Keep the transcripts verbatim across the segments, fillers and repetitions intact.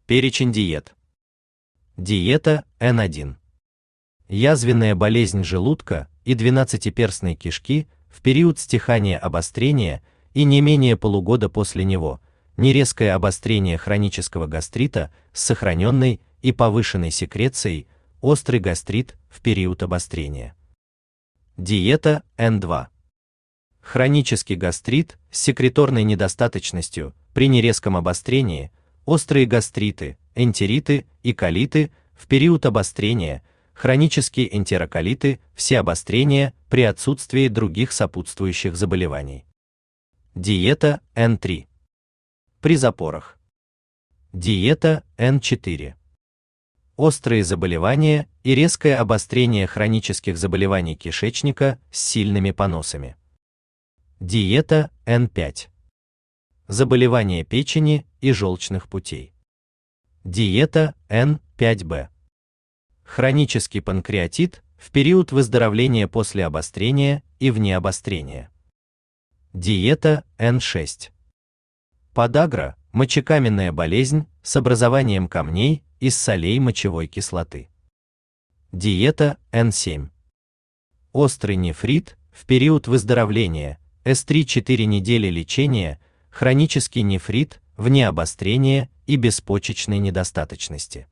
Перечень диет. Диета эн один. Язвенная болезнь желудка и двенадцатиперстной кишки в период стихания обострения и не менее полугода после него, нерезкое обострение хронического гастрита с сохраненной и повышенной секрецией, острый гастрит в период обострения. Диета эн два. Хронический гастрит с секреторной недостаточностью при нерезком обострении, острые гастриты, энтериты и колиты в период обострения, хронические энтероколиты, все обострения при отсутствии других сопутствующих заболеваний. Диета эн три. При запорах. Диета эн четыре. Острые заболевания и резкое обострение хронических заболеваний кишечника с сильными поносами. Диета эн пять. Заболевания печени и желчных путей. Диета эн пять бэ. Хронический панкреатит в период выздоровления после обострения и вне обострения. Диета эн шесть. Подагра – мочекаменная болезнь с образованием камней из солей мочевой кислоты. Диета эн семь. Острый нефрит в период выздоровления, эс три-четыре недели лечения, хронический нефрит вне обострения и беспочечной недостаточности.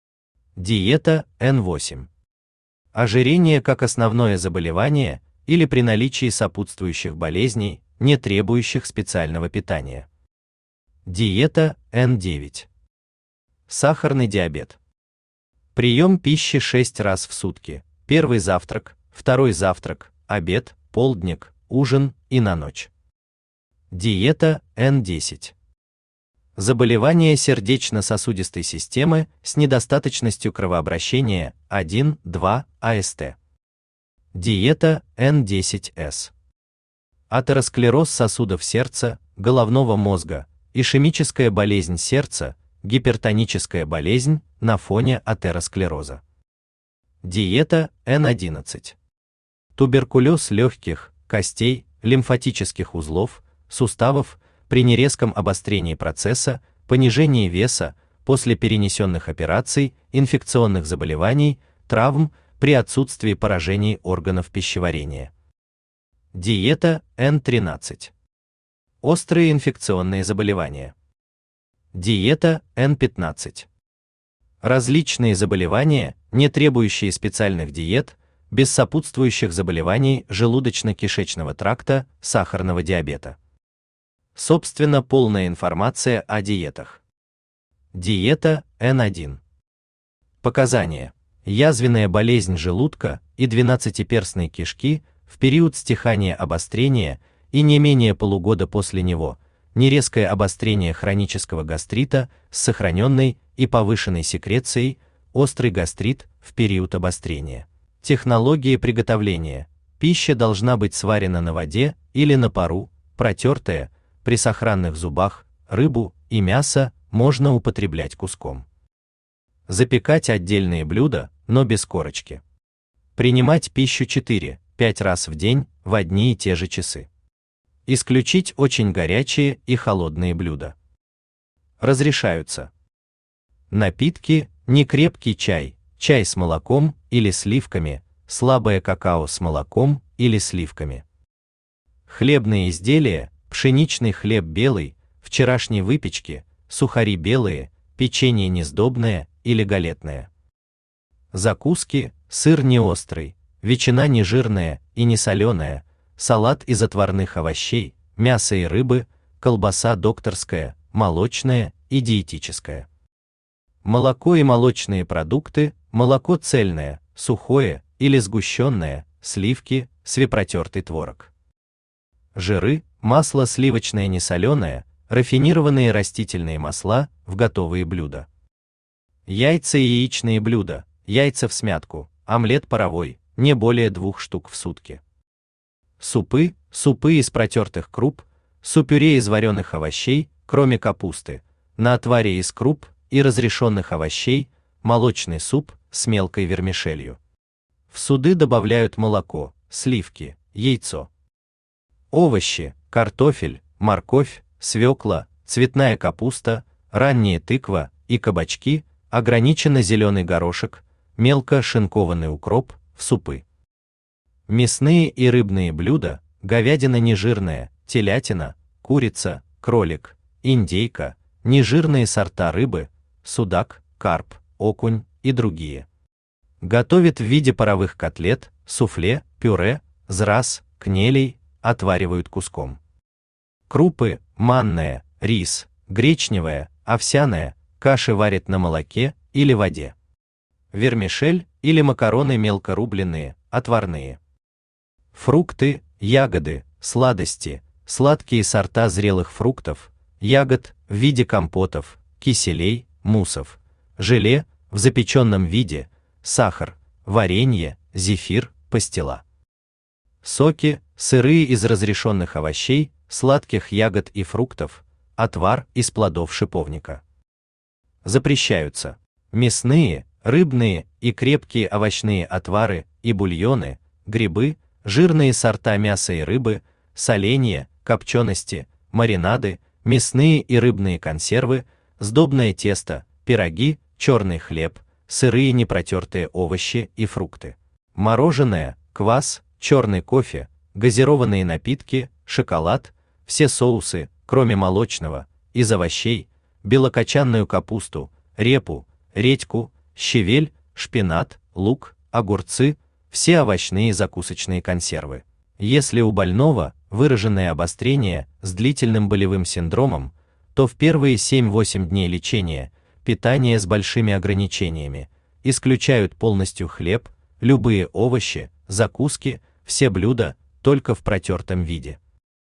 Диета эн восемь. Ожирение как основное заболевание или при наличии сопутствующих болезней, не требующих специального питания. Диета эн девять. Сахарный диабет. Прием пищи шесть раз в сутки. Первый завтрак, второй завтрак, обед, полдник, ужин и на ночь. Диета эн десять. Заболевания сердечно-сосудистой системы с недостаточностью кровообращения один-два а эс тэ. Диета эн десять эс. Атеросклероз сосудов сердца, головного мозга, ишемическая болезнь сердца, гипертоническая болезнь на фоне атеросклероза. Диета эн одиннадцать. Туберкулез легких, костей, лимфатических узлов, суставов, при нерезком обострении процесса, понижении веса, после перенесенных операций, инфекционных заболеваний, травм, при отсутствии поражений органов пищеварения. Диета эн тринадцать. Острые инфекционные заболевания. Диета эн пятнадцать. Различные заболевания, не требующие специальных диет, без сопутствующих заболеваний желудочно-кишечного тракта, сахарного диабета. Собственно, полная информация о диетах. Диета эн один. Показания. Язвенная болезнь желудка и двенадцатиперстной кишки в период стихания обострения и не менее полугода после него, нерезкое обострение хронического гастрита с сохраненной и повышенной секрецией, острый гастрит в период обострения. Технологии приготовления. Пища должна быть сварена на воде или на пару, протертая, при сохранных зубах, рыбу и мясо можно употреблять куском. Запекать отдельные блюда, но без корочки. Принимать пищу четыре-пять раз в день в одни и те же часы. Исключить очень горячие и холодные блюда. Разрешаются напитки: некрепкий чай, чай с молоком или сливками, слабое какао с молоком или сливками. Хлебные изделия: пшеничный хлеб белый, вчерашней выпечки, сухари белые, печенье несдобное или галетное. Закуски: сыр неострый, ветчина нежирная и несоленая, салат из отварных овощей, мяса и рыбы, колбаса докторская, молочная и диетическая. Молоко и молочные продукты: молоко цельное, сухое или сгущенное, сливки, свепротертый творог. Жиры: масло сливочное несоленое, рафинированные растительные масла в готовые блюда. Яйца и яичные блюда: яйца всмятку, омлет паровой, не более двух штук в сутки. Супы: супы из протертых круп, супюре из вареных овощей, кроме капусты, на отваре из круп и разрешенных овощей, молочный суп с мелкой вермишелью. В суды добавляют молоко, сливки, яйцо. Овощи: картофель, морковь, свекла, цветная капуста, ранняя тыква, и кабачки, ограниченно зеленый горошек, мелко шинкованный укроп, в супы. Мясные и рыбные блюда: говядина нежирная, телятина, курица, кролик, индейка, нежирные сорта рыбы, судак, карп, окунь и другие. Готовят в виде паровых котлет, суфле, пюре, зраз, кнелей, отваривают куском. Крупы: манная, рис, гречневая, овсяная, каши варят на молоке или воде. Вермишель или макароны мелко рубленые, отварные. Фрукты, ягоды, сладости, сладкие сорта зрелых фруктов, ягод в виде компотов, киселей, муссов, желе в запеченном виде, сахар, варенье, зефир, пастила. Соки, сырые из разрешенных овощей, сладких ягод и фруктов, отвар из плодов шиповника. Запрещаются мясные, рыбные и крепкие овощные отвары и бульоны, грибы, жирные сорта мяса и рыбы, соленья, копчености, маринады, мясные и рыбные консервы, сдобное тесто, пироги, черный хлеб, сырые непротертые овощи и фрукты. Мороженое, квас, черный кофе, газированные напитки, шоколад, все соусы, кроме молочного, из овощей, белокочанную капусту, репу, редьку, щавель, шпинат, лук, огурцы, все овощные закусочные консервы. Если у больного выраженное обострение с длительным болевым синдромом, то в первые семь-восемь дней лечения питание с большими ограничениями исключают полностью хлеб, любые овощи, закуски, все блюда только в протертом виде.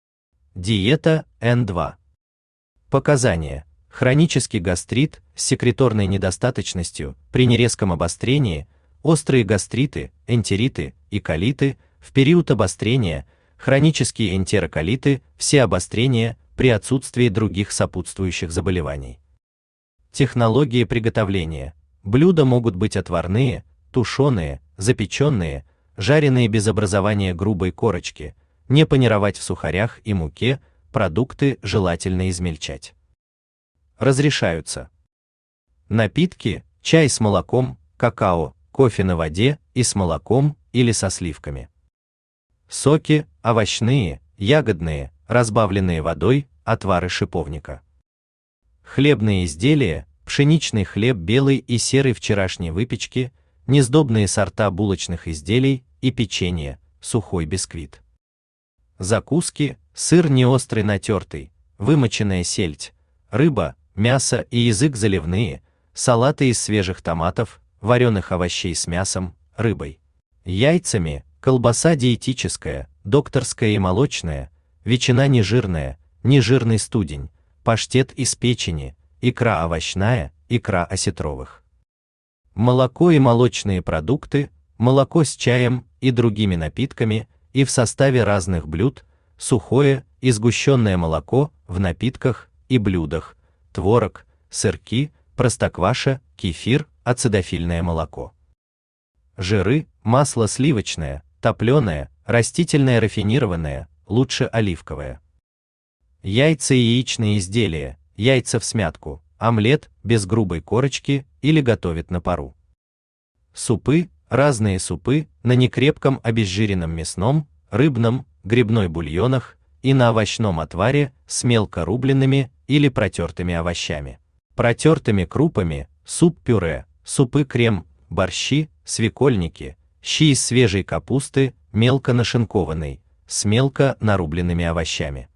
Диета эн два. Показания: хронический гастрит с секреторной недостаточностью при нерезком обострении, острые гастриты, энтериты и колиты в период обострения, хронические энтероколиты, все обострения при отсутствии других сопутствующих заболеваний. Технологии приготовления: блюда могут быть отварные, тушеные, запеченные, жареные без образования грубой корочки, не панировать в сухарях и муке, продукты желательно измельчать. Разрешаются напитки: чай с молоком, какао, кофе на воде и с молоком или со сливками. Соки: овощные, ягодные, разбавленные водой, отвары шиповника. Хлебные изделия: пшеничный хлеб белый и серый вчерашней выпечки, несдобные сорта булочных изделий и печенье, сухой бисквит. Закуски: сыр неострый натертый, вымоченная сельдь, рыба, мясо и язык заливные, салаты из свежих томатов, вареных овощей с мясом, рыбой, яйцами, колбаса диетическая, докторская и молочная, ветчина нежирная, нежирный студень, паштет из печени, икра овощная, икра осетровых. Молоко и молочные продукты, молоко с чаем и другими напитками и в составе разных блюд, сухое и сгущенное молоко в напитках и блюдах, творог, сырки, простокваша, кефир, ацидофильное молоко. Жиры: масло сливочное, топленое, растительное рафинированное, лучше оливковое. Яйца и яичные изделия: яйца всмятку, омлет без грубой корочки или готовят на пару. Супы: разные супы на некрепком обезжиренном мясном, рыбном, грибной бульонах и на овощном отваре с мелко рубленными или протертыми овощами. Протертыми крупами: суп-пюре, супы-крем, борщи, свекольники, щи из свежей капусты, мелко нашинкованной, с мелко нарубленными овощами.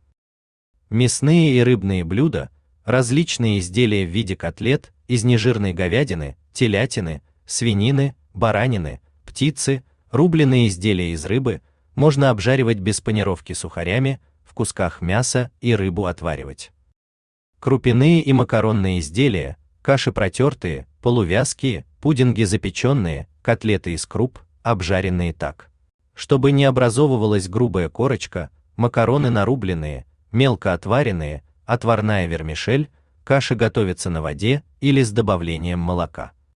Мясные и рыбные блюда: различные изделия в виде котлет из нежирной говядины, телятины, свинины, баранины, птицы, рубленые изделия из рыбы, можно обжаривать без панировки сухарями, в кусках мяса и рыбу отваривать. Крупяные и макаронные изделия: каши протертые, полувязкие, пудинги запеченные, котлеты из круп, обжаренные так, чтобы не образовывалась грубая корочка, макароны нарубленные, мелко отваренные, отварная вермишель, каши готовятся на воде или с добавлением молока.